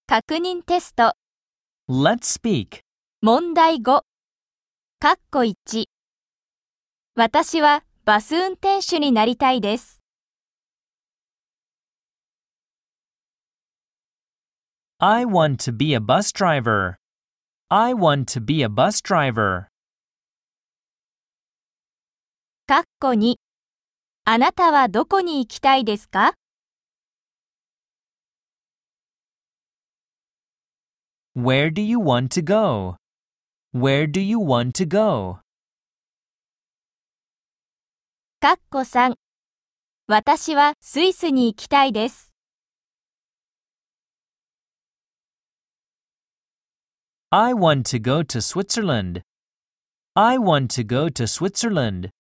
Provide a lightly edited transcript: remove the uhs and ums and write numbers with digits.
確認テスト Let's speak. 問題5かっこ1私はバス運転手になりたいです。 I want to be a bus driver. I want to be a bus driver. かっこ2あなたはどこに行きたいですか？ Where do you want to go? Where do you want to go? かっこ3私はスイスに行きたいです。 I want to go to Switzerland. I want to go to Switzerland.